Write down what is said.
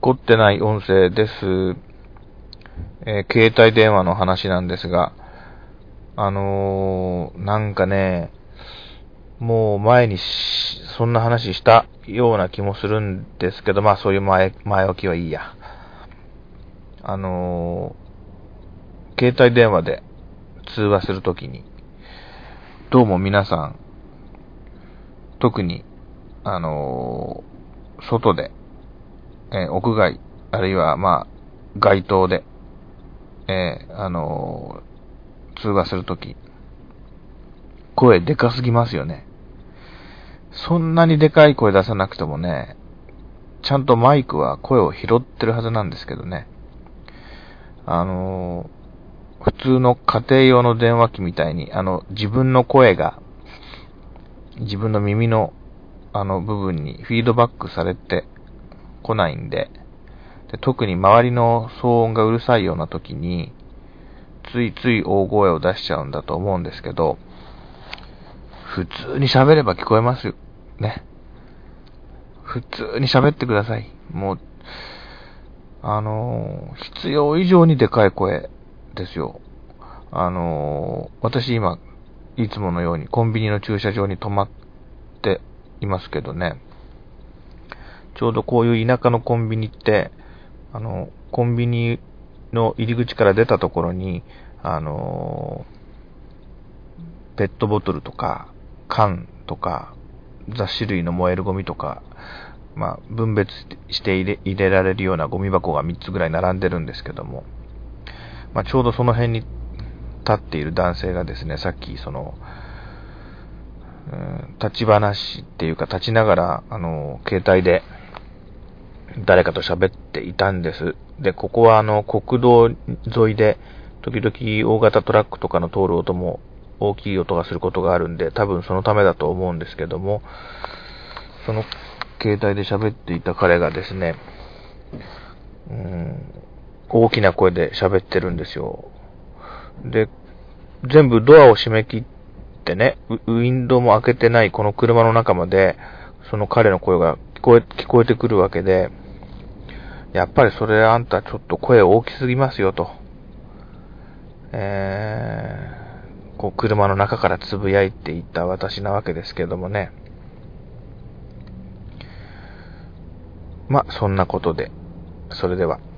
凝ってない音声です。携帯電話の話なんですが、なんかね、もう前にそんな話したような気もするんですけど、まあそういう前置きはいいや。携帯電話で通話するときに、どうも皆さん、特に、外で、屋外、あるいはまあ、街頭で、通話するとき、声でかすぎますよね。そんなにでかい声出さなくてもね、ちゃんとマイクは声を拾ってるはずなんですけどね。普通の家庭用の電話機みたいに、自分の声が、自分の耳の、部分にフィードバックされてこないんで、特に周りの騒音がうるさいような時に、ついつい大声を出しちゃうんだと思うんですけど、普通に喋れば聞こえますよ。ね。普通に喋ってください。もう、必要以上にでかい声ですよ。私今、いつものようにコンビニの駐車場に止まっていますけどね。ちょうどこういう田舎のコンビニって、コンビニの入り口から出たところに、ペットボトルとか、缶とか、雑種類の燃えるゴミとか、まあ、分別して入れられるようなゴミ箱が3つぐらい並んでるんですけども、まあ、ちょうどその辺に立っている男性がですね、さっき立ち話っていうか立ちながら、携帯で誰かと喋っていたんです。で、ここは国道沿いで、時々大型トラックとかの通る音も大きい音がすることがあるんで、多分そのためだと思うんですけども、その携帯で喋っていた彼がですね、大きな声で喋ってるんですよ。で、全部ドアを閉め切ってね、ウィンドウも開けてないこの車の中まで、その彼の声が聞こえてくるわけで、やっぱりそれあんたちょっと声大きすぎますよと。こう車の中からつぶやいていた私なわけですけどもね。まあ、そんなことで、それでは。